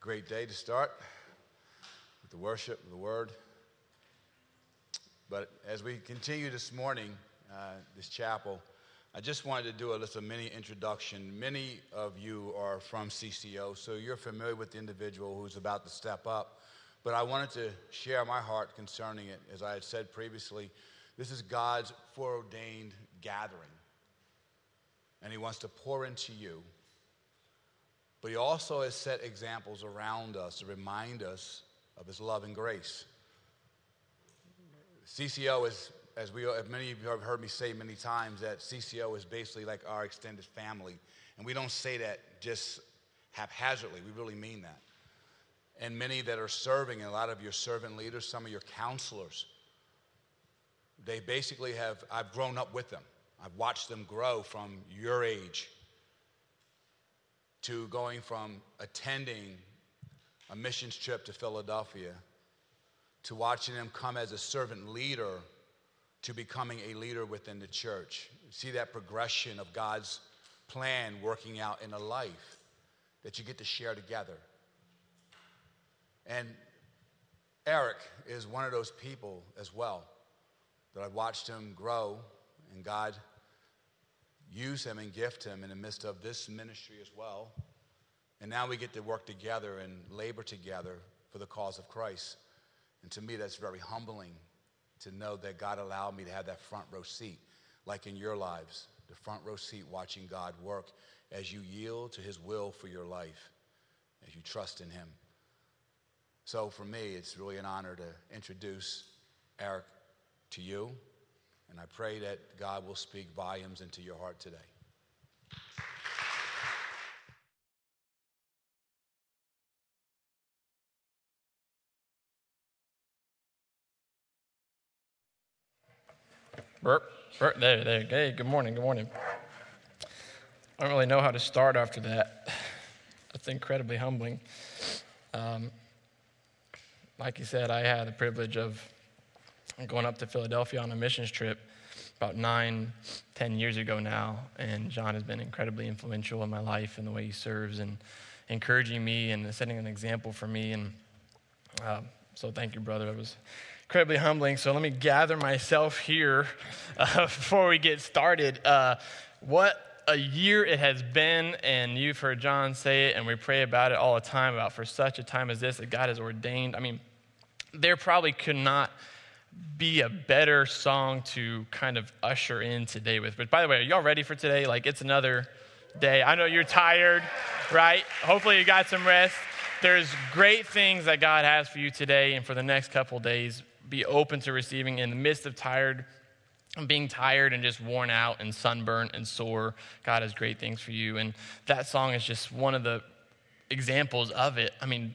great day to start with the worship of the Word. But as we continue this morning, this chapel, I just wanted to do a mini introduction. Many of you are from CCO, so you're familiar with the individual who's about to step up. But I wanted to share my heart concerning it. As I had said previously, this is God's foreordained gathering. And He wants to pour into you. But He also has set examples around us to remind us of His love and grace. CCO is, as many of you have heard me say many times, that CCO is basically like our extended family. And we don't say that just haphazardly. We really mean that. And many that are serving, and a lot of your servant leaders, some of your counselors, they basically I've grown up with them. I've watched them grow from your age to going from attending a missions trip to Philadelphia to watching them come as a servant leader to becoming a leader within the church. See that progression of God's plan working out in a life that you get to share together. And Eric is one of those people as well that I've watched him grow, and God use him and gift him in the midst of this ministry as well. And now we get to work together and labor together for the cause of Christ. And to me, that's very humbling to know that God allowed me to have that front row seat, like in your lives, the front row seat watching God work as you yield to His will for your life, as you trust in Him. So for me, it's really an honor to introduce Eric to you. And I pray that God will speak volumes into your heart today. Burp. There. Hey, good morning. I don't really know how to start after that. That's incredibly humbling. Like you said, I had the privilege of going up to Philadelphia on a missions trip about 9-10 years ago now, and John has been incredibly influential in my life and the way he serves and encouraging me and setting an example for me. And so thank you, brother. It was incredibly humbling. So let me gather myself here before we get started. What a year it has been, and you've heard John say it, and we pray about it all the time, about for such a time as this that God has ordained. I mean, there probably could not be a better song to kind of usher in today with. But by the way, are y'all ready for today? Like, it's another day. I know you're tired, right? Hopefully you got some rest. There's great things that God has for you today and for the next couple days. Be open to receiving in the midst of being tired and just worn out and sunburnt and sore. God has great things for you. And that song is just one of the examples of it. I mean,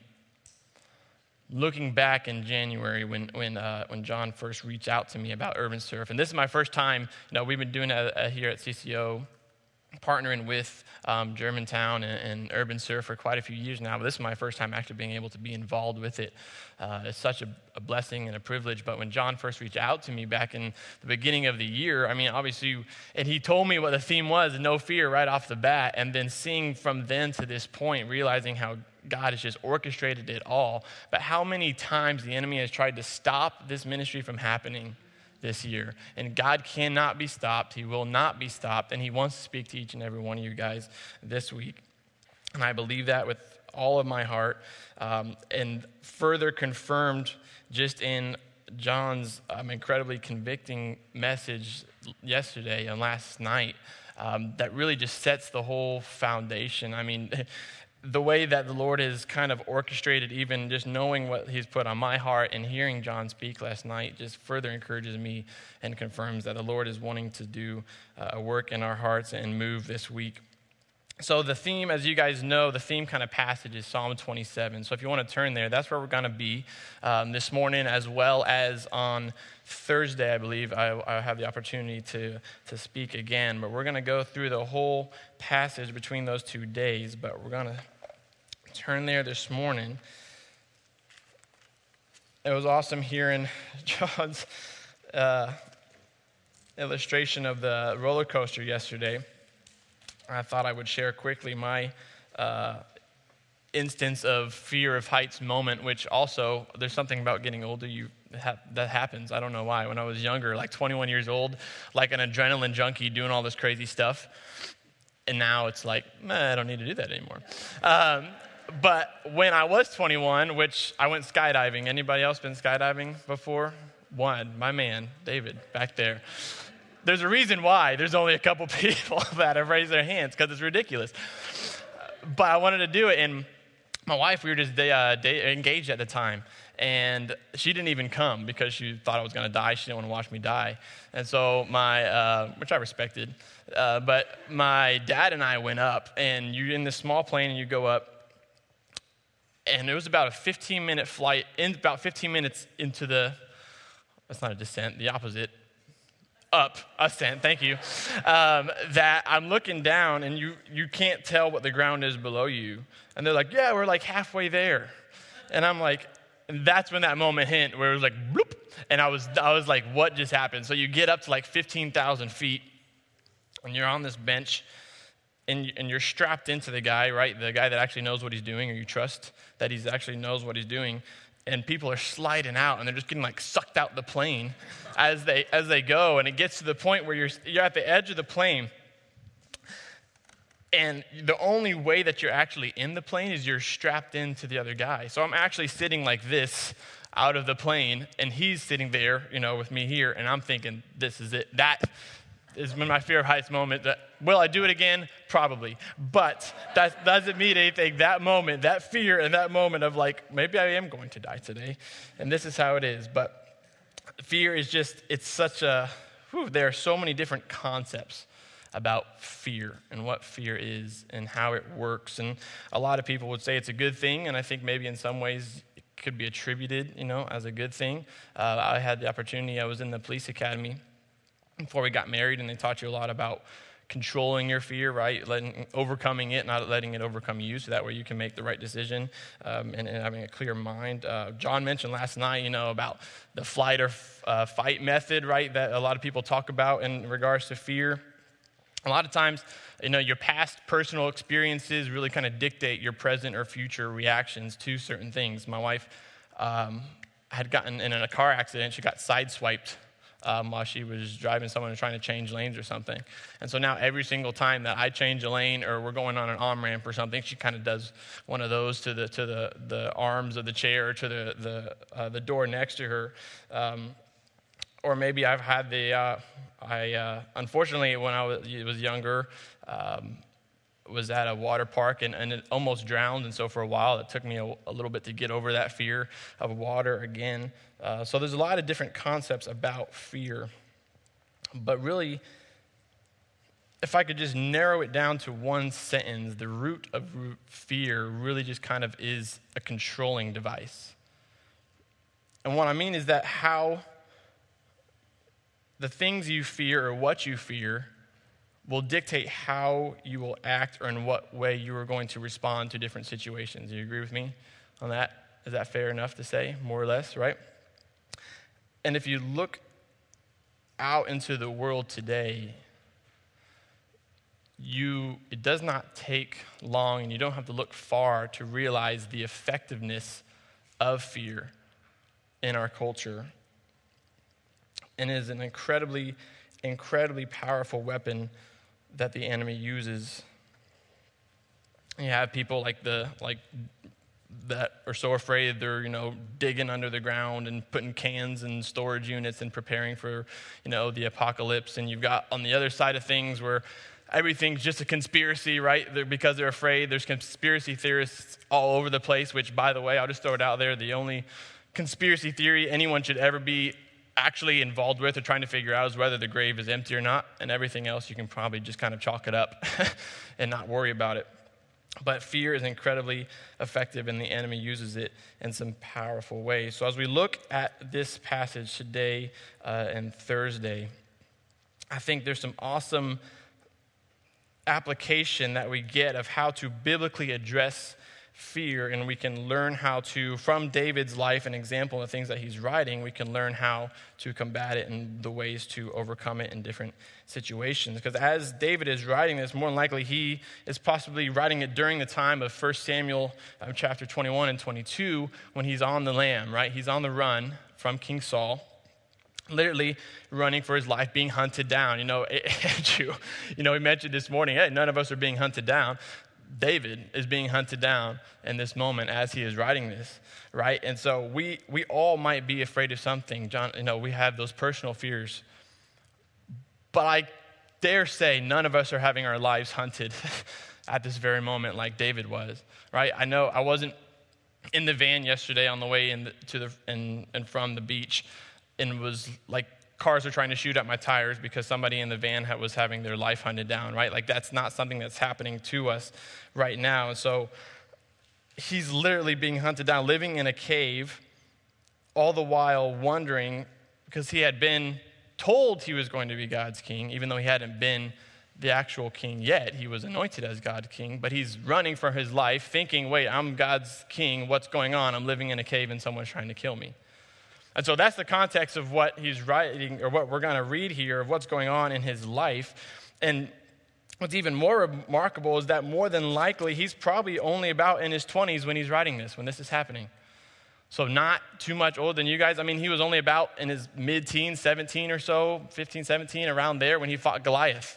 looking back in January when John first reached out to me about Urban Surf, and this is my first time, we've been doing it here at CCO, partnering with Germantown and Urban Surf for quite a few years now, but this is my first time actually being able to be involved with it. It's such a blessing and a privilege. But when John first reached out to me back in the beginning of the year, I mean, obviously, and he told me what the theme was, no fear, right off the bat, and then seeing from then to this point, realizing how God has just orchestrated it all, but how many times the enemy has tried to stop this ministry from happening this year. And God cannot be stopped. He will not be stopped. And He wants to speak to each and every one of you guys this week. And I believe that with all of my heart. And further confirmed just in John's incredibly convicting message yesterday and last night that really just sets the whole foundation. I mean, the way that the Lord has kind of orchestrated, even just knowing what He's put on my heart and hearing John speak last night just further encourages me and confirms that the Lord is wanting to do a work in our hearts and move this week. So the theme, as you guys know, the theme kind of passage is Psalm 27. So if you want to turn there, that's where we're going to be this morning, as well as on Thursday, I believe, I have the opportunity to speak again. But we're going to go through the whole passage between those 2 days, but we're going to turn there this morning. It was awesome hearing John's illustration of the roller coaster yesterday. I thought I would share quickly my instance of fear of heights moment, which also there's something about getting older that happens. I don't know why. When I was younger, like 21 years old, like an adrenaline junkie doing all this crazy stuff. And now it's like, I don't need to do that anymore. But when I was 21, which I went skydiving. Anybody else been skydiving before? One, my man, David, back there. There's a reason why there's only a couple people that have raised their hands, because it's ridiculous. But I wanted to do it, and my wife, we were just engaged at the time, and she didn't even come because she thought I was going to die. She didn't want to watch me die. And so which I respected, but my dad and I went up, and you're in this small plane, and you go up, and it was about a 15-minute flight, about 15 minutes into that's not a descent, the opposite, ascent, thank you, that I'm looking down, and you can't tell what the ground is below you. And they're like, yeah, we're like halfway there. And I'm like, and that's when that moment hit, where it was like, bloop, and I was like, what just happened? So you get up to like 15,000 feet, and you're on this bench, and you're strapped into the guy, right? The guy that actually knows what he's doing, or you trust that he actually knows what he's doing. And people are sliding out, and they're just getting like sucked out the plane as they go. And it gets to the point where you're at the edge of the plane, and the only way that you're actually in the plane is you're strapped into the other guy. So I'm actually sitting like this out of the plane, and he's sitting there, with me here, and I'm thinking, this is it. That is my fear of heights moment. Will I do it again? Probably. But that doesn't mean anything. That moment, that fear and that moment of like, maybe I am going to die today. And this is how it is. But fear is just, it's such there are so many different concepts about fear and what fear is and how it works. And a lot of people would say it's a good thing. And I think maybe in some ways it could be attributed, as a good thing. I had the opportunity, I was in the police academy before we got married, and they taught you a lot about controlling your fear, right? Overcoming it, not letting it overcome you, so that way you can make the right decision and having a clear mind. John mentioned last night, about the flight or fight method, right, that a lot of people talk about in regards to fear. A lot of times, your past personal experiences really kind of dictate your present or future reactions to certain things. My wife had gotten in a car accident. She got sideswiped while she was driving someone and trying to change lanes or something. And so now every single time that I change a lane or we're going on an on-ramp or something, she kind of does one of those to the arms of the chair, or to the door next to her. Or maybe I've had unfortunately, when I was younger, was at a water park and it almost drowned. And so for a while, it took me a little bit to get over that fear of water again. So there's a lot of different concepts about fear. But really, if I could just narrow it down to one sentence, the root of fear really just kind of is a controlling device. And what I mean is that how the things you fear or what you fear will dictate how you will act or in what way you are going to respond to different situations. Do you agree with me on that? Is that fair enough to say, more or less, right? And if you look out into the world today, it does not take long, and you don't have to look far to realize the effectiveness of fear in our culture. And it is an incredibly, incredibly powerful weapon that the enemy uses. You have people that are so afraid they're, digging under the ground and putting cans in storage units and preparing for, the apocalypse. And you've got on the other side of things where everything's just a conspiracy, right? Because they're afraid. There's conspiracy theorists all over the place, which, by the way, I'll just throw it out there. The only conspiracy theory anyone should ever be actually involved with or trying to figure out is whether the grave is empty or not, and everything else you can probably just kind of chalk it up and not worry about it. But fear is incredibly effective, and the enemy uses it in some powerful ways. So as we look at this passage today and Thursday, I think there's some awesome application that we get of how to biblically address fear, and we can learn how to, from David's life and example and the things that he's writing, we can learn how to combat it and the ways to overcome it in different situations. Because as David is writing this, more than likely he is possibly writing it during the time of 1 Samuel chapter 21 and 22 when he's on the lam, right? He's on the run from King Saul, literally running for his life, being hunted down. Andrew, we mentioned this morning, hey, none of us are being hunted down. David is being hunted down in this moment as he is writing this, right? And so we all might be afraid of something. John, we have those personal fears. But I dare say none of us are having our lives hunted at this very moment like David was, right? I know I wasn't in the van yesterday on the way from the beach, and was like cars are trying to shoot at my tires because somebody in the van was having their life hunted down, right? Like that's not something that's happening to us right now. And so he's literally being hunted down, living in a cave, all the while wondering, because he had been told he was going to be God's king, even though he hadn't been the actual king yet. He was anointed as God's king, but he's running for his life thinking, wait, I'm God's king. What's going on? I'm living in a cave and someone's trying to kill me. And so that's the context of what he's writing, or what we're going to read here, of what's going on in his life. And what's even more remarkable is that more than likely, he's probably only about in his 20s when he's writing this, when this is happening. So not too much older than you guys. I mean, he was only about in his mid-teens, 17 or so, 15, 17, around there when he fought Goliath.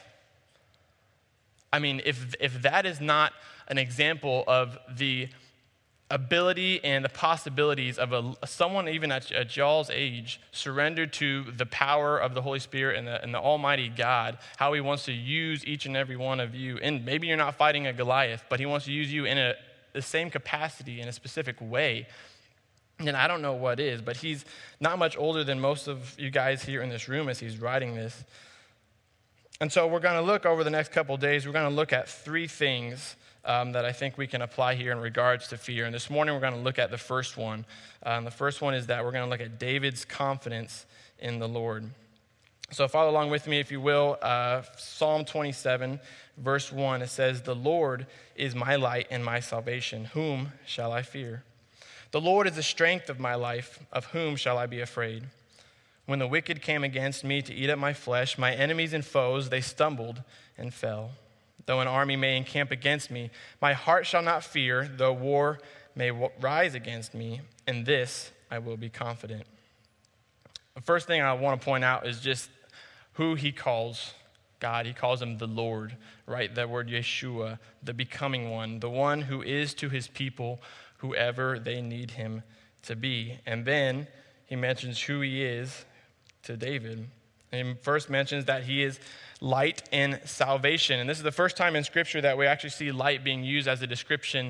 I mean, if that is not an example of the ability and the possibilities of someone even at y'all's age surrendered to the power of the Holy Spirit and the Almighty God, how he wants to use each and every one of you. And maybe you're not fighting a Goliath, but he wants to use you in the same capacity in a specific way. And I don't know what is, but he's not much older than most of you guys here in this room as he's writing this. And so we're going to look over the next couple of days, we're going to look at three things that I think we can apply here in regards to fear. And this morning we're going to look at the first one. The first one is that we're going to look at David's confidence in the Lord. So follow along with me, if you will. Psalm 27, verse 1, it says, "The Lord is my light and my salvation. Whom shall I fear? The Lord is the strength of my life. Of whom shall I be afraid? When the wicked came against me to eat up my flesh, my enemies and foes, they stumbled and fell. Though an army may encamp against me, my heart shall not fear. Though war may rise against me, in this I will be confident." The first thing I want to point out is just who he calls God. He calls him the Lord, right? That word Yeshua, the becoming one, the one who is to his people whoever they need him to be. And then he mentions who he is to David. And he first mentions that he is light and salvation. And this is the first time in Scripture that we actually see light being used as a description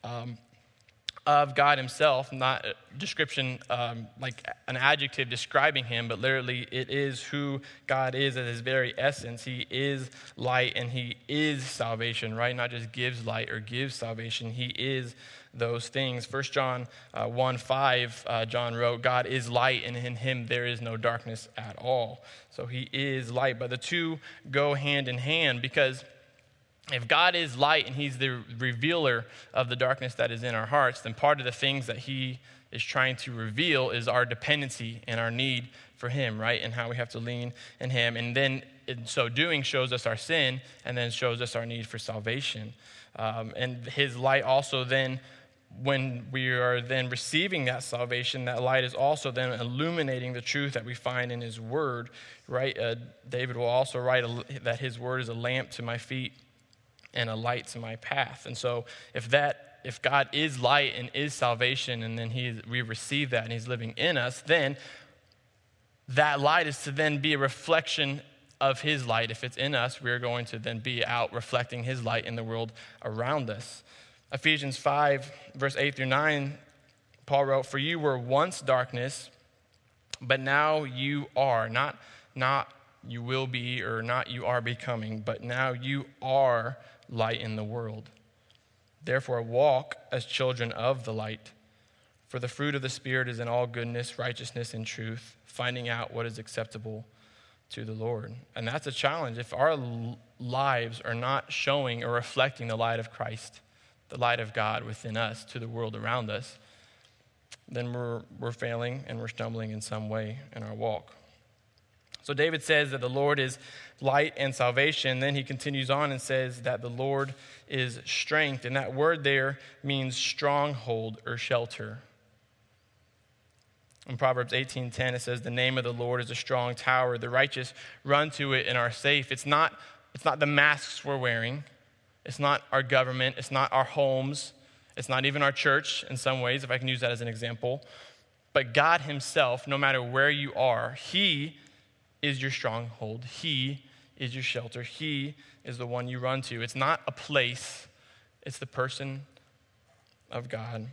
of God himself, not a description like an adjective describing him, but literally it is who God is at his very essence. He is light and he is salvation, right? Not just gives light or gives salvation. He is those things. 1 John 1:5, John wrote, "God is light, and in him there is no darkness at all." So he is light, but the two go hand in hand, because if God is light and he's the revealer of the darkness that is in our hearts, then part of the things that he is trying to reveal is our dependency and our need for him, right? And how we have to lean in him. And then in so doing shows us our sin and then shows us our need for salvation. And his light also then, when we are then receiving that salvation, that light is also then illuminating the truth that we find in his word, right? David will also write that his word is a lamp to my feet and a light to my path. And so if God is light and is salvation, and then we receive that and he's living in us, then that light is to then be a reflection of his light. If it's in us, we're going to then be out reflecting his light in the world around us. Ephesians 5, verse 8 through 9, Paul wrote, "For you were once darkness, but now you are." Not you will be, or not you are becoming, but now you are light in the world. Therefore walk as children of the light. For the fruit of the Spirit is in all goodness, righteousness, and truth, finding out what is acceptable to the Lord. And that's a challenge. If our lives are not showing or reflecting the light of Christ, the light of God within us to the world around us, then we're failing and we're stumbling in some way in our walk. So David says that the Lord is light and salvation. Then he continues on and says that the Lord is strength. And that word there means stronghold or shelter. In Proverbs 18:10, it says, the name of the Lord is a strong tower. The righteous run to it and are safe. It's not the masks we're wearing. It's not our government. It's not our homes. It's not even our church in some ways, if I can use that as an example. But God himself, no matter where you are, he is your stronghold. He is your shelter. He is the one you run to. It's not a place. It's the person of God,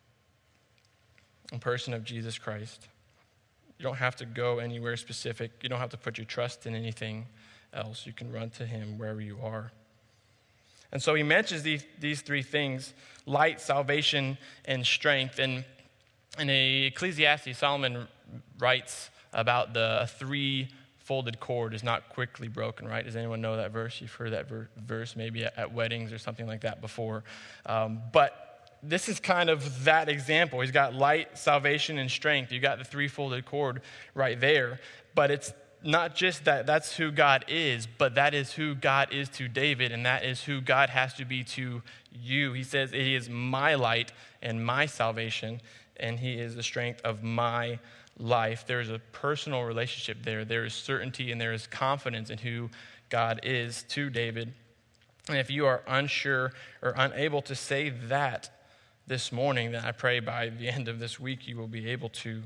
a person of Jesus Christ. You don't have to go anywhere specific. You don't have to put your trust in anything else. You can run to him wherever you are. And so he mentions these three things: light, salvation, and strength. And in Ecclesiastes, Solomon writes about the three-folded cord is not quickly broken, right? Does anyone know that verse? You've heard that verse maybe at weddings or something like that before. But this is kind of that example. He's got light, salvation, and strength. You got the three-folded cord right there. But it's not just that that's who God is, but that is who God is to David, and that is who God has to be to you. He says, he is my light and my salvation, and he is the strength of my life. There is a personal relationship there. There is certainty and there is confidence in who God is to David. And if you are unsure or unable to say that this morning, then I pray by the end of this week you will be able to.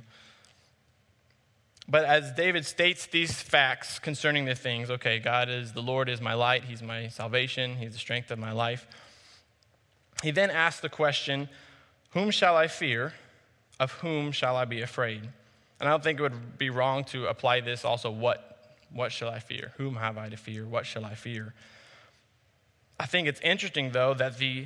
But as David states these facts concerning the things, okay, the Lord is my light, he's my salvation, he's the strength of my life. He then asks the question, whom shall I fear? Of whom shall I be afraid? And I don't think it would be wrong to apply this also, what shall I fear? Whom have I to fear? What shall I fear? I think it's interesting, though, that the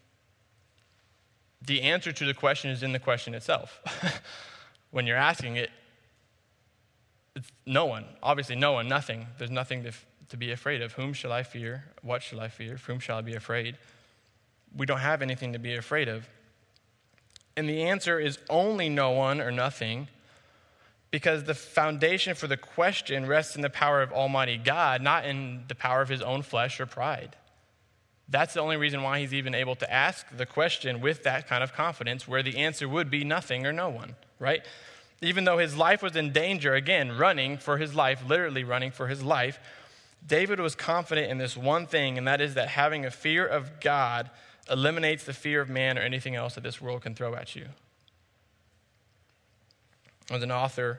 answer to the question is in the question itself. When you're asking it, it's no one. Obviously, no one, nothing. There's nothing to be afraid of. Whom shall I fear? What shall I fear? Of whom shall I be afraid? We don't have anything to be afraid of. And the answer is only no one or nothing, because the foundation for the question rests in the power of Almighty God, not in the power of his own flesh or pride. That's the only reason why he's even able to ask the question with that kind of confidence, where the answer would be nothing or no one, right? Even though his life was in danger, again, running for his life, literally running for his life, David was confident in this one thing, and that is that having a fear of God eliminates the fear of man or anything else that this world can throw at you. There's an author,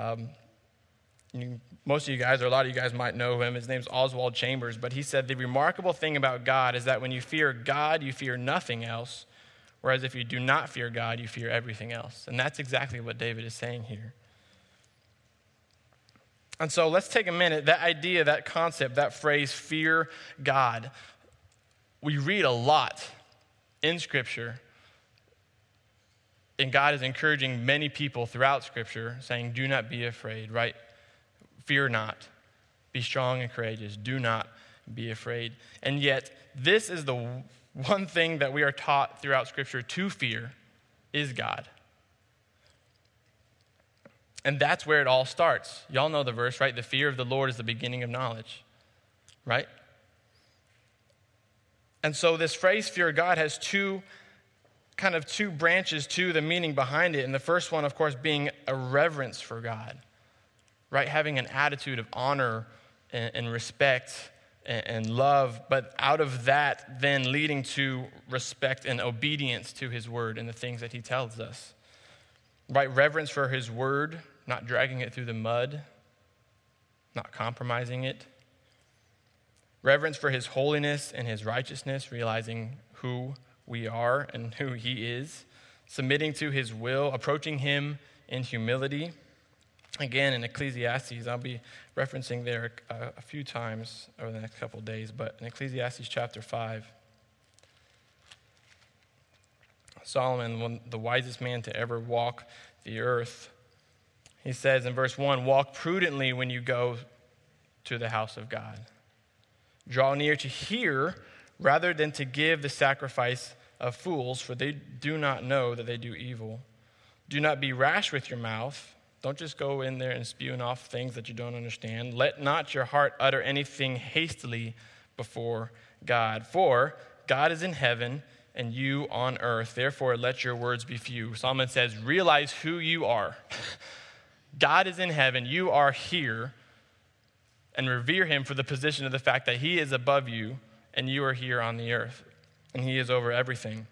most of you guys, or a lot of you guys might know him. His name's Oswald Chambers, but he said the remarkable thing about God is that when you fear God, you fear nothing else. Whereas if you do not fear God, you fear everything else. And that's exactly what David is saying here. And so let's take a minute. That idea, that concept, that phrase, fear God. We read a lot in Scripture. And God is encouraging many people throughout Scripture, saying, do not be afraid, right? Fear not. Be strong and courageous. Do not be afraid. And yet, this is the one thing that we are taught throughout Scripture to fear is God. And that's where it all starts. Y'all know the verse, right? The fear of the Lord is the beginning of knowledge, right? And so this phrase, fear God, has two branches to the meaning behind it. And the first one, of course, being a reverence for God, right? Having an attitude of honor and respect and love, but out of that then leading to respect and obedience to his word and the things that he tells us. Right? Reverence for his word, not dragging it through the mud, not compromising it. Reverence for his holiness and his righteousness, realizing who we are and who he is. Submitting to his will, approaching him in humility. Again, in Ecclesiastes, I'll be referencing there a few times over the next couple of days, but in Ecclesiastes chapter 5, Solomon, the wisest man to ever walk the earth, he says in verse 1, walk prudently when you go to the house of God. Draw near to hear rather than to give the sacrifice of fools, for they do not know that they do evil. Do not be rash with your mouth. Don't just go in there and spewing off things that you don't understand. Let not your heart utter anything hastily before God. For God is in heaven and you on earth. Therefore, let your words be few. Solomon says, realize who you are. God is in heaven. You are here. And revere him for the position of the fact that he is above you and you are here on the earth. And he is over everything.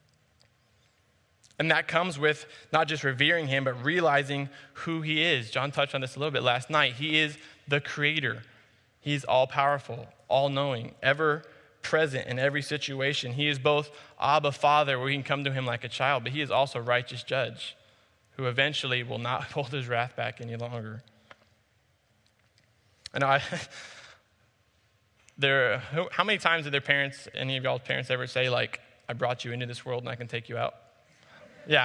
And that comes with not just revering him, but realizing who he is. John touched on this a little bit last night. He is the creator. He's all-powerful, all-knowing, ever-present in every situation. He is both Abba, Father, where we can come to him like a child, but he is also righteous judge, who eventually will not hold his wrath back any longer. And how many times did any of y'all's parents ever say, like, I brought you into this world and I can take you out? Yeah,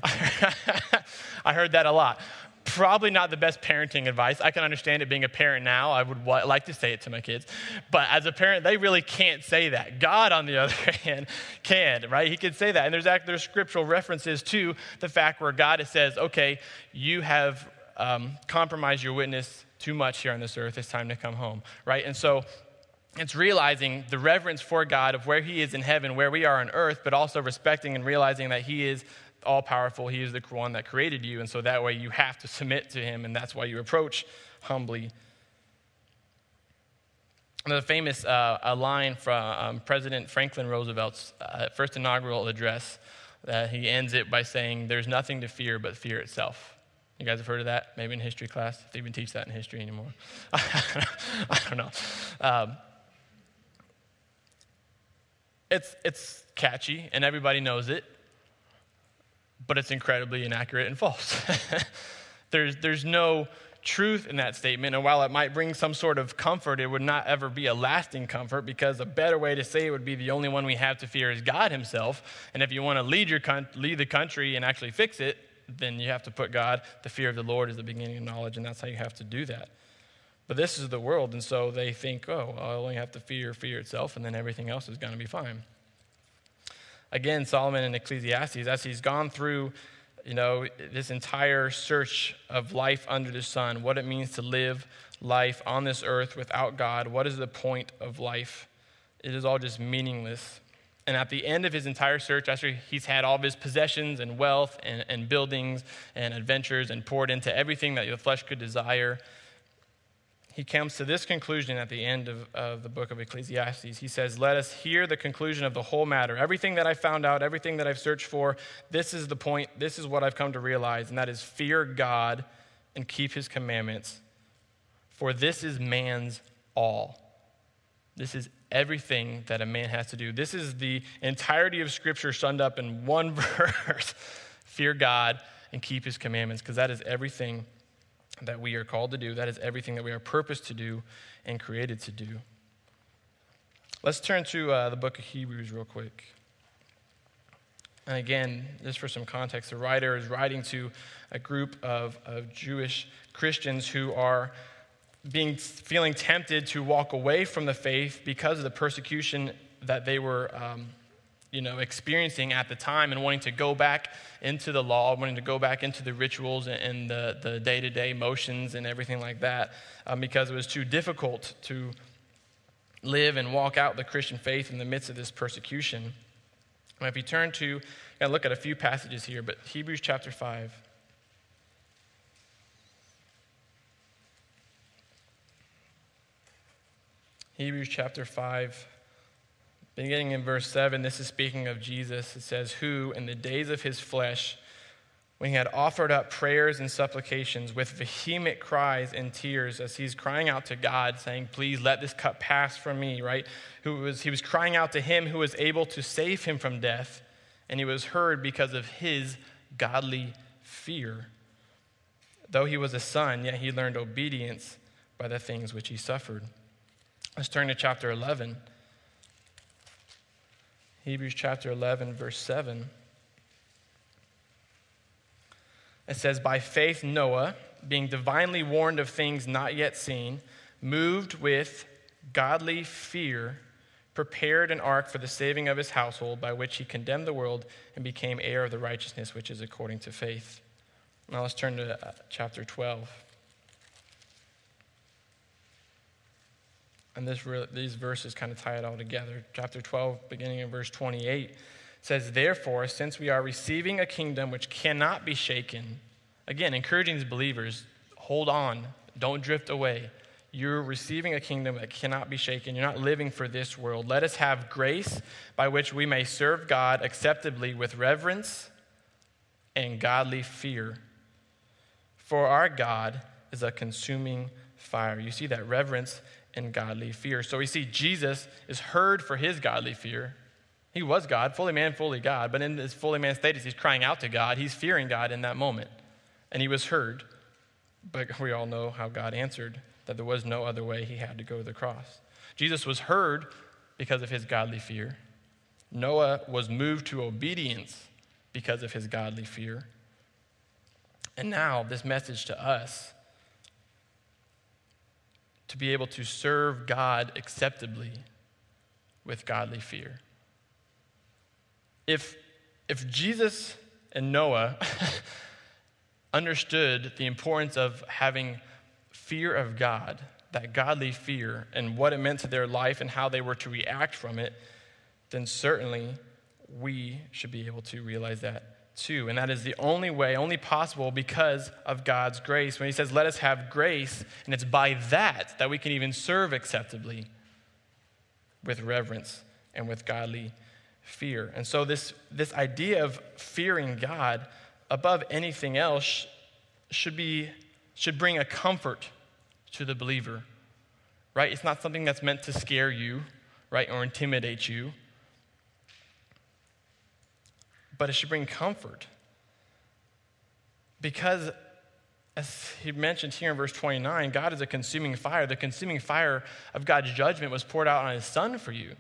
I heard that a lot. Probably not the best parenting advice. I can understand it being a parent now. I would like to say it to my kids. But as a parent, they really can't say that. God, on the other hand, can, right? He can say that. And there's scriptural references to the fact where God says, okay, you have compromised your witness too much here on this earth. It's time to come home, right? And so it's realizing the reverence for God of where he is in heaven, where we are on earth, but also respecting and realizing that he is all-powerful. He is the one that created you, and so that way you have to submit to him, and that's why you approach humbly. There's a famous a line from President Franklin Roosevelt's first inaugural address. He ends it by saying, there's nothing to fear but fear itself. You guys have heard of that? Maybe in history class, if they even teach that in history anymore. I don't know. It's catchy, and everybody knows it, but it's incredibly inaccurate and false. There's no truth in that statement, and while it might bring some sort of comfort, it would not ever be a lasting comfort, because a better way to say it would be the only one we have to fear is God himself, and if you want to lead the country and actually fix it, then you have to put God. The fear of the Lord is the beginning of knowledge, and that's how you have to do that. But this is the world, and so they think, I only have to fear itself, and then everything else is going to be fine. Again, Solomon in Ecclesiastes, as he's gone through, this entire search of life under the sun, what it means to live life on this earth without God, what is the point of life? It is all just meaningless. And at the end of his entire search, after he's had all of his possessions and wealth and buildings and adventures and poured into everything that the flesh could desire, he comes to this conclusion at the end of the book of Ecclesiastes. He says, let us hear the conclusion of the whole matter. Everything that I found out, everything that I've searched for, this is the point, this is what I've come to realize, and that is fear God and keep his commandments. For this is man's all. This is everything that a man has to do. This is the entirety of Scripture summed up in one verse. Fear God and keep his commandments, because that is everything that we are called to do. That is everything that we are purposed to do and created to do. Let's turn to the book of Hebrews real quick. And again, just for some context, the writer is writing to a group of Jewish Christians who are feeling tempted to walk away from the faith because of the persecution that they were experiencing at the time, and wanting to go back into the law, wanting to go back into the rituals and the day-to-day motions and everything like that, because it was too difficult to live and walk out the Christian faith in the midst of this persecution. And if you turn to, and look at a few passages here, but Hebrews chapter 5. Hebrews chapter 5. Beginning in verse 7, this is speaking of Jesus. It says, who in the days of his flesh, when he had offered up prayers and supplications with vehement cries and tears, as he's crying out to God, saying, please let this cup pass from me, right? He was crying out to him who was able to save him from death, and he was heard because of his godly fear. Though he was a son, yet he learned obedience by the things which he suffered. Let's turn to chapter 11. Hebrews chapter 11, verse 7. It says, by faith Noah, being divinely warned of things not yet seen, moved with godly fear, prepared an ark for the saving of his household, by which he condemned the world and became heir of the righteousness which is according to faith. Now let's turn to chapter 12. And these verses kind of tie it all together. Chapter 12, beginning in verse 28, says, "Therefore, since we are receiving a kingdom which cannot be shaken," again, encouraging these believers, hold on, don't drift away. You're receiving a kingdom that cannot be shaken. You're not living for this world. "Let us have grace by which we may serve God acceptably with reverence and godly fear. For our God is a consuming fire." You see that, reverence and godly fear. So we see Jesus is heard for his godly fear. He was God, fully man, fully God. But in his fully man status, he's crying out to God. He's fearing God in that moment. And he was heard. But we all know how God answered, that there was no other way. He had to go to the cross. Jesus was heard because of his godly fear. Noah was moved to obedience because of his godly fear. And now this message to us, to be able to serve God acceptably with godly fear. If Jesus and Noah understood the importance of having fear of God, that godly fear, and what it meant to their life and how they were to react from it, then certainly we should be able to realize that too. And that is the only way, only possible because of God's grace. When he says, "Let us have grace," and it's by that we can even serve acceptably with reverence and with godly fear. And so this idea of fearing God above anything else should bring a comfort to the believer, right? It's not something that's meant to scare you, right, or intimidate you. But it should bring comfort. Because, as he mentioned here in verse 29, God is a consuming fire. The consuming fire of God's judgment was poured out on his Son for you.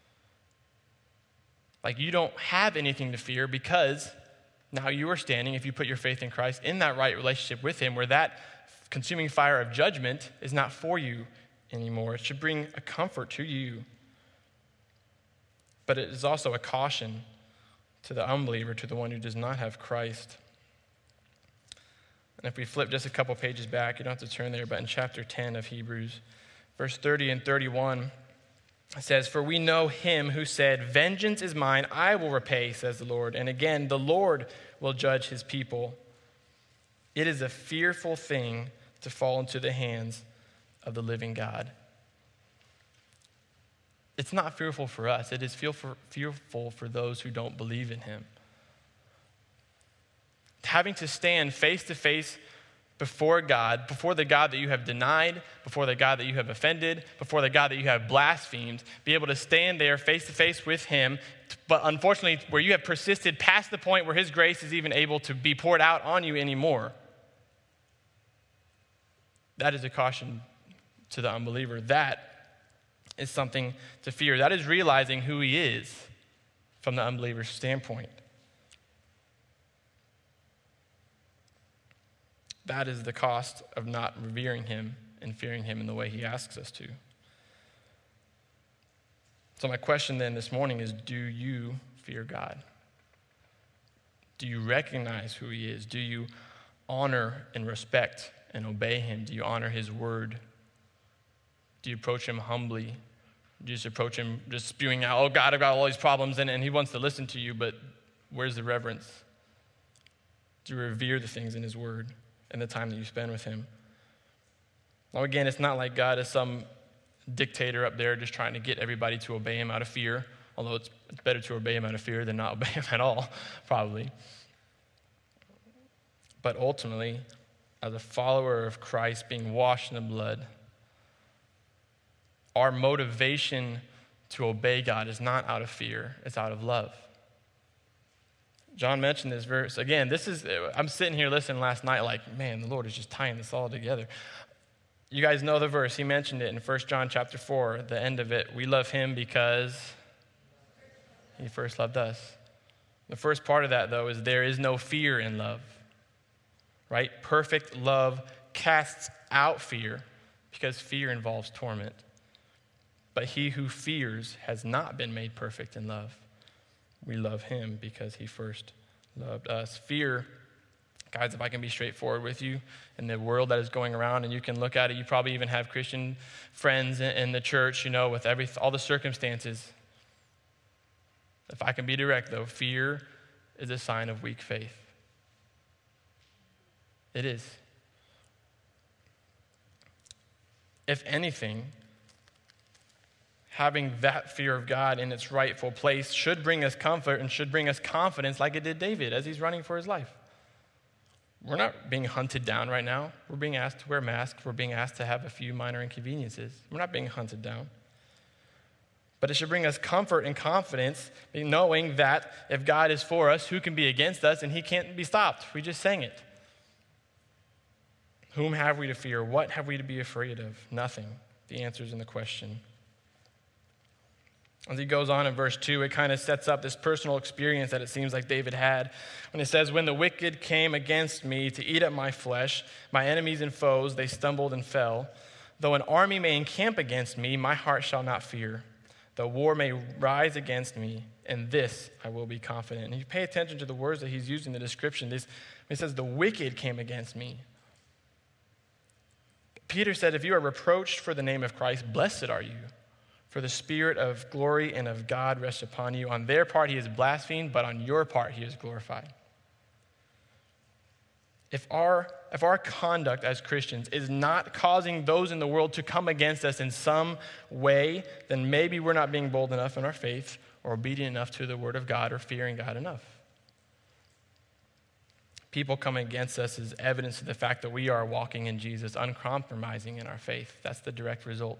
Like, you don't have anything to fear because now you are standing, if you put your faith in Christ, in that right relationship with him, where that consuming fire of judgment is not for you anymore. It should bring a comfort to you. But it is also a caution to the unbeliever, to the one who does not have Christ. And if we flip just a couple pages back, you don't have to turn there, but in chapter 10 of Hebrews, verse 30 and 31, it says, "For we know him who said, 'Vengeance is mine, I will repay,' says the Lord. And again, the Lord will judge his people. It is a fearful thing to fall into the hands of the living God." It's not fearful for us. It is fearful for those who don't believe in him. Having to stand face to face before God, before the God that you have denied, before the God that you have offended, before the God that you have blasphemed, be able to stand there face to face with him, but unfortunately where you have persisted past the point where his grace is even able to be poured out on you anymore. That is a caution to the unbeliever. That is something to fear. That is realizing who he is from the unbeliever's standpoint. That is the cost of not revering him and fearing him in the way he asks us to. So my question then this morning is, do you fear God? Do you recognize who he is? Do you honor and respect and obey him? Do you honor his word? Do you approach him humbly? Do you just approach him just spewing out, "Oh God, I've got all these problems," and he wants to listen to you, but where's the reverence? Do you revere the things in his word and the time that you spend with him? Now again, it's not like God is some dictator up there just trying to get everybody to obey him out of fear, although it's better to obey him out of fear than not obey him at all, probably. But ultimately, as a follower of Christ, being washed in the blood, our motivation to obey God is not out of fear, it's out of love. John mentioned this verse. Again, I'm sitting here listening last night like, man, the Lord is just tying this all together. You guys know the verse. He mentioned it in 1 John chapter 4, the end of it. We love him because he first loved us. The first part of that, though, is there is no fear in love, right? Perfect love casts out fear because fear involves torment. But he who fears has not been made perfect in love. We love him because he first loved us. Fear, guys, if I can be straightforward with you, in the world that is going around, and you can look at it, you probably even have Christian friends in the church, with all the circumstances. If I can be direct, though, fear is a sign of weak faith. It is. If anything, having that fear of God in its rightful place should bring us comfort and should bring us confidence like it did David as he's running for his life. We're not being hunted down right now. We're being asked to wear masks. We're being asked to have a few minor inconveniences. We're not being hunted down. But it should bring us comfort and confidence, knowing that if God is for us, who can be against us? And he can't be stopped. We just sang it. Whom have we to fear? What have we to be afraid of? Nothing. The answer is in the question. As he goes on in verse 2, it kind of sets up this personal experience that it seems like David had. When it says, when the wicked came against me to eat up my flesh, my enemies and foes, they stumbled and fell. Though an army may encamp against me, my heart shall not fear. Though war may rise against me, in this I will be confident. And you pay attention to the words that he's using in the description. When he says, the wicked came against me. Peter said, if you are reproached for the name of Christ, blessed are you. For the Spirit of glory and of God rests upon you. On their part he is blasphemed, but on your part he is glorified. If our conduct as Christians is not causing those in the world to come against us in some way, then maybe we're not being bold enough in our faith or obedient enough to the word of God or fearing God enough. People coming against us is evidence of the fact that we are walking in Jesus, uncompromising in our faith. That's the direct result.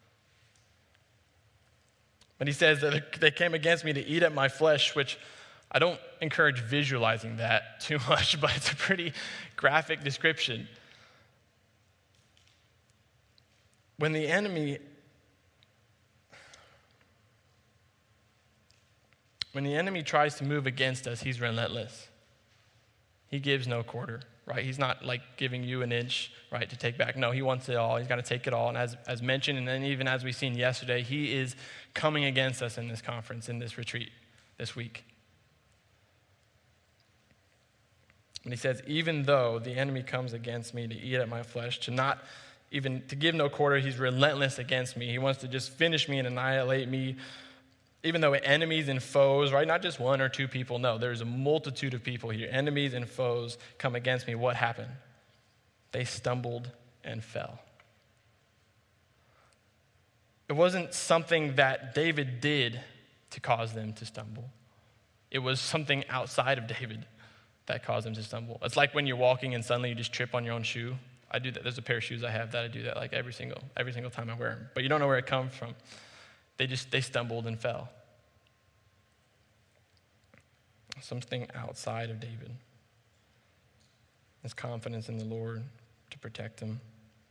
But he says that they came against me to eat up my flesh, which I don't encourage visualizing that too much, but it's a pretty graphic description. When the enemy tries to move against us, he's relentless. He gives no quarter, right? He's not like giving you an inch, right, to take back. No, he wants it all. He's got to take it all. And as mentioned, and then even as we seen yesterday, he is coming against us in this conference, in this retreat, this week. And he says, even though the enemy comes against me to eat at my flesh, to give no quarter, he's relentless against me. He wants to just finish me and annihilate me. Even though enemies and foes, right? Not just one or two people. No, there's a multitude of people here. Enemies and foes come against me. What happened? They stumbled and fell. It wasn't something that David did to cause them to stumble. It was something outside of David that caused them to stumble. It's like when you're walking and suddenly you just trip on your own shoe. I do that. There's a pair of shoes I have that I do that like every single time I wear them. But you don't know where it comes from. They stumbled and fell. Something outside of David. His confidence in the Lord to protect him.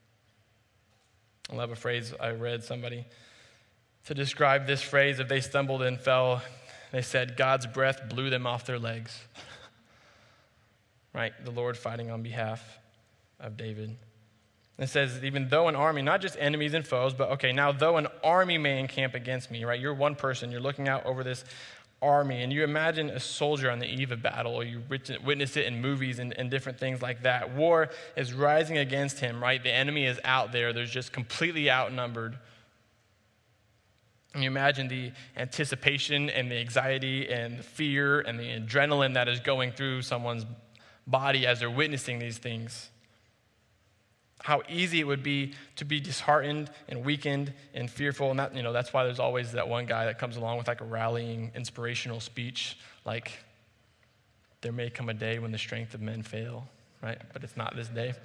I love a phrase I read somebody to describe this phrase. If they stumbled and fell, they said, God's breath blew them off their legs. Right? The Lord fighting on behalf of David. It says, even though an army, not just enemies and foes, but okay, now though an army may encamp against me, right? You're one person, you're looking out over this army, and you imagine a soldier on the eve of battle, or you witness it in movies and different things like that. War is rising against him, right? The enemy is out there. There's just completely outnumbered. And you imagine the anticipation and the anxiety and the fear and the adrenaline that is going through someone's body as they're witnessing these things. How easy it would be to be disheartened and weakened and fearful. And that's why there's always that one guy that comes along with like a rallying, inspirational speech, like, there may come a day when the strength of men fail, right? But it's not this day.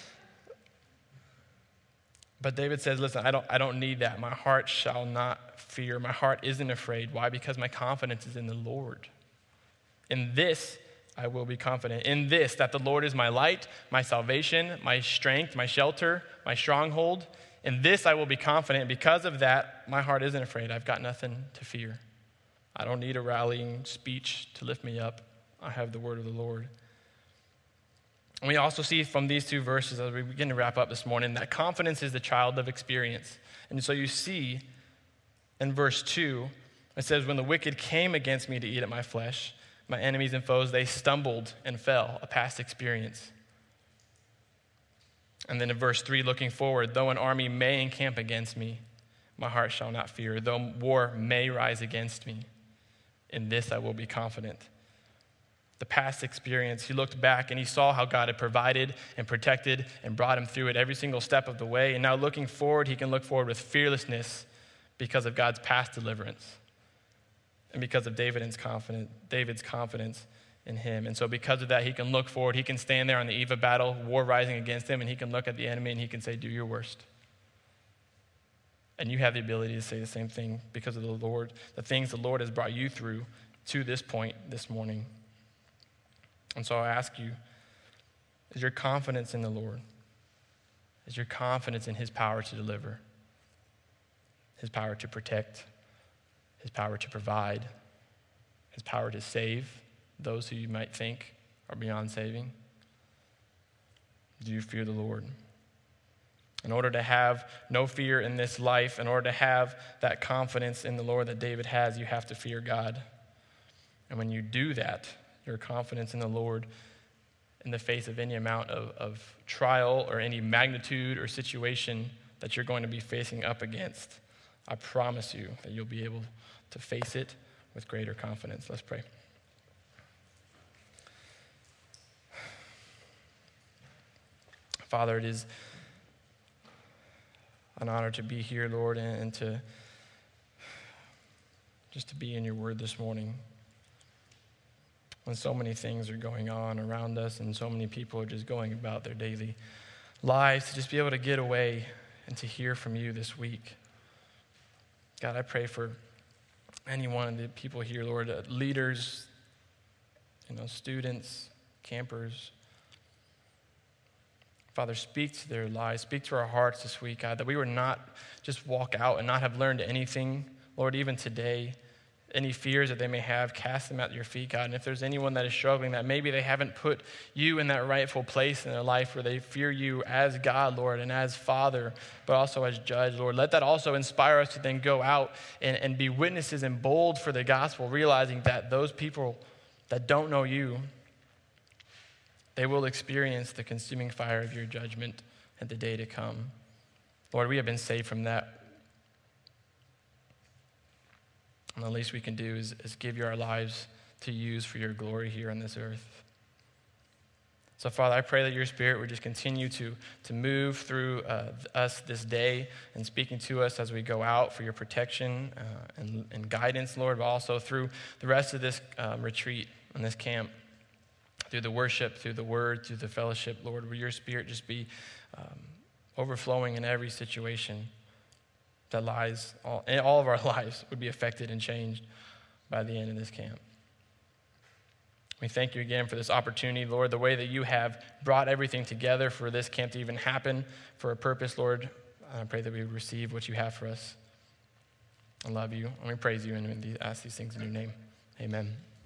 But David says, listen, I don't need that. My heart shall not fear. My heart isn't afraid. Why? Because my confidence is in the Lord. In this, I will be confident. In this, that the Lord is my light, my salvation, my strength, my shelter, my stronghold. In this, I will be confident. Because of that, my heart isn't afraid. I've got nothing to fear. I don't need a rallying speech to lift me up. I have the word of the Lord. And we also see from these two verses, as we begin to wrap up this morning, that confidence is the child of experience. And so you see In verse 2, it says, when the wicked came against me to eat at my flesh, my enemies and foes, they stumbled and fell, a past experience. And then in verse 3, looking forward, though an army may encamp against me, my heart shall not fear. Though war may rise against me, in this I will be confident. The past experience, he looked back and he saw how God had provided and protected and brought him through it every single step of the way. And now looking forward, he can look forward with fearlessness because of God's past deliverance and because of David's confidence in him. And so because of that, he can look forward. He can stand there on the eve of battle, war rising against him, and he can look at the enemy and he can say, do your worst. And you have the ability to say the same thing because of the Lord, the things the Lord has brought you through to this point this morning. And so I ask you, is your confidence in the Lord? Is your confidence in his power to deliver, his power to protect, his power to provide, his power to save those who you might think are beyond saving? Do you fear the Lord? In order to have no fear in this life, in order to have that confidence in the Lord that David has, you have to fear God. And when you do that, your confidence in the Lord in the face of any amount of trial or any magnitude or situation that you're going to be facing up against, I promise you that you'll be able to face it with greater confidence. Let's pray. Father, it is an honor to be here, Lord, and to just to be in your word this morning. When so many things are going on around us and so many people are just going about their daily lives, to just be able to get away and to hear from you this week. God, I pray for any one of the people here, Lord, leaders, students, campers. Father, speak to their lives, speak to our hearts this week, God, that we would not just walk out and not have learned anything, Lord, even today. Any fears that they may have, cast them at your feet, God. And if there's anyone that is struggling, that maybe they haven't put you in that rightful place in their life where they fear you as God, Lord, and as Father, but also as Judge, Lord. Let that also inspire us to then go out and be witnesses and bold for the gospel, realizing that those people that don't know you, they will experience the consuming fire of your judgment at the day to come. Lord, we have been saved from that. And the least we can do is give you our lives to use for your glory here on this earth. So, Father, I pray that your Spirit would just continue to move through us this day and speaking to us as we go out for your protection and guidance, Lord, but also through the rest of this retreat and this camp, through the worship, through the word, through the fellowship, Lord, will your Spirit just be overflowing in every situation that lies, all of our lives would be affected and changed by the end of this camp. We thank you again for this opportunity, Lord, the way that you have brought everything together for this camp to even happen for a purpose, Lord. I pray that we receive what you have for us. I love you, and we praise you, and we ask these things in your name. Amen.